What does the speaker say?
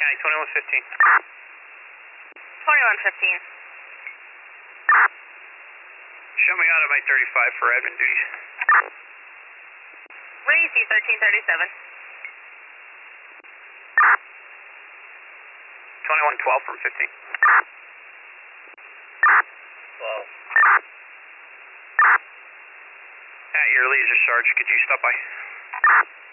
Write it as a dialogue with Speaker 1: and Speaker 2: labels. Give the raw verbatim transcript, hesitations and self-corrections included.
Speaker 1: County, twenty-one fifteen.
Speaker 2: twenty-one fifteen.
Speaker 1: Show me out of my thirty-five for admin duties.
Speaker 2: Raise you thirteen thirty-seven.
Speaker 1: twenty-one twelve from fifteen.
Speaker 3: twelve.
Speaker 1: At your leisure, Sarge, could you stop by?